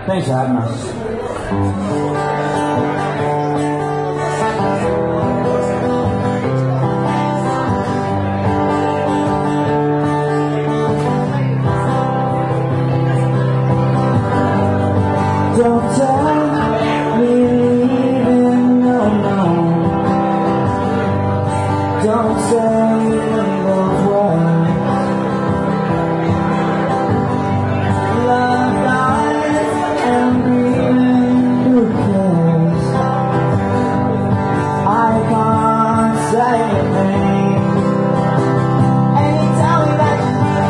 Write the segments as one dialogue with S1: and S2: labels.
S1: Thanks for having us.
S2: Don't tell me leaving, no, no. Don't say those words. Love dies and breathing, who cares? I can't say a thing. And you tell me that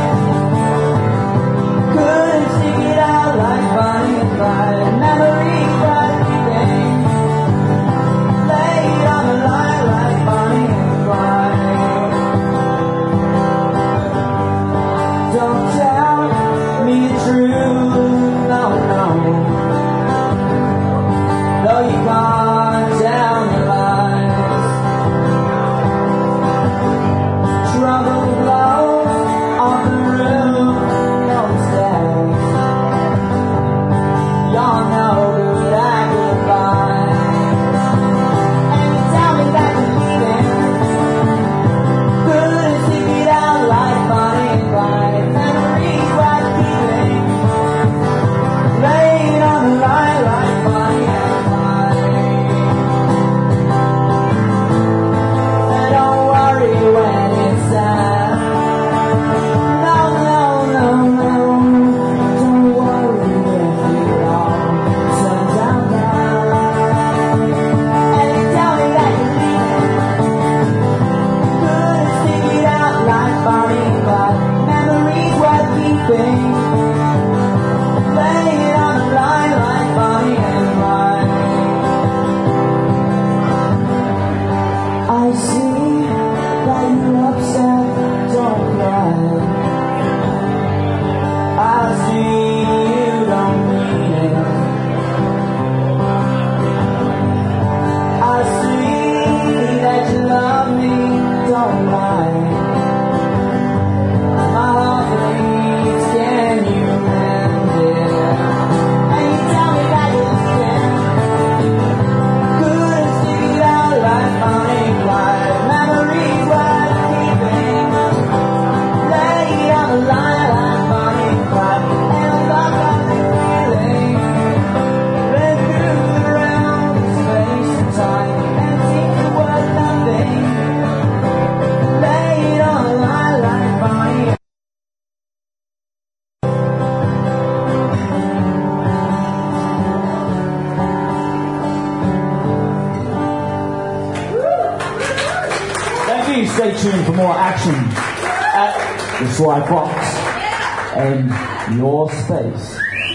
S2: you couldn't stick it out like Bonnie and Clyde. Memories that keeping laid on the line like Bonnie and Clyde. Don't tell me the truth, no, no. Though you can't tell me lies. Trouble blows on the roof, no stairs. You're no good at goodbye. And you tell me that you're leaving. Couldn't stick it out like Bonnie and Clyde. Memories worth keeping laid on the line like Bonnie and Clyde. And don't worry when it's sad. No, no, no, no. Don't worry if it all turns out bad. And you tell me that you're leaving. Couldn't stick it out like Bonnie and Clyde. Memories worth keeping laid on the line like Bonnie and Clyde. I see that you're upset, don't cry. I see you don't mean it. I see that you love me, don't lie. My heart bleeds, can you mend it? And you tell me that you're leaving. Couldn't stick it out like Bonnie and Clyde. Memories worth keeping laid on the line like Bonnie and Clyde. And the love I've been feeling ran through the realm of space and time and seems to worth nothing. Laid on the line like Bonnie and
S1: Thank you. Stay tuned for more action at the Sly Fox and Your Space.